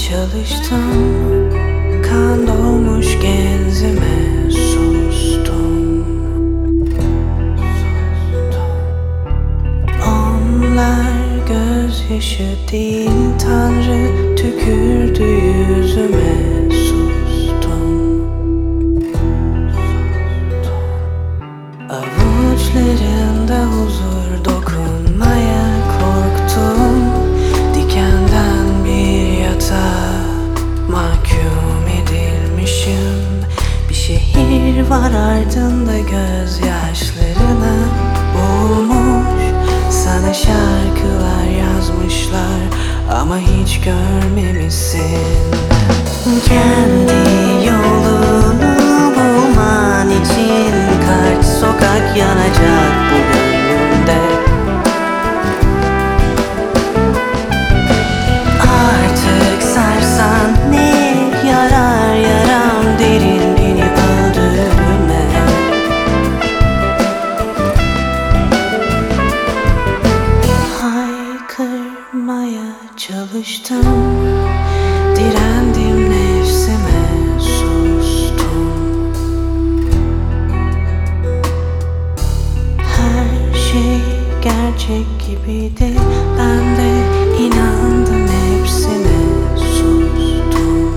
çalıştım. Kan dolmuş genzime sustum. Onlar gözyaşı değil, Tanrı tükürdü yüzüme. Sustum. Avuçlarında huzur dokunmaya korktum. Dikenden bir yatağa mahkum edilmişim. Bir şehir var ardında gözyaşlarına boğulmuş. Sana şarkılar yazmışlar ama hiç görmemişsin. Kendi yolunu bulman için kaç sokak yanacak bu gönlümde. Artık sarsan ne yarar, yaram derin, beni öldürme. Haykırmaya çalıştım, direndim nefsime, sustum. Her şey gerçek gibiydi, ben de inandım hepsine, sustum.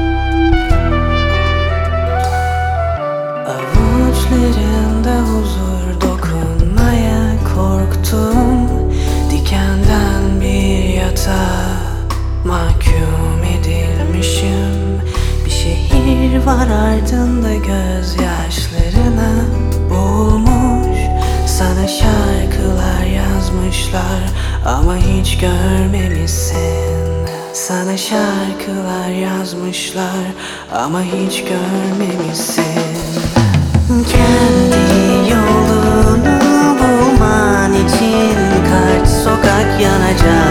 Avuçlarında huzur dokunmaya korktum. Dikenden bir yatağa mahkum edilmişim. Bir şehir var ardında gözyaşlarına boğulmuş. Sana şarkılar yazmışlar ama hiç görmemişsin. Sana şarkılar yazmışlar ama hiç görmemişsin. Kendi yolunu bulman için kaç sokak yanacak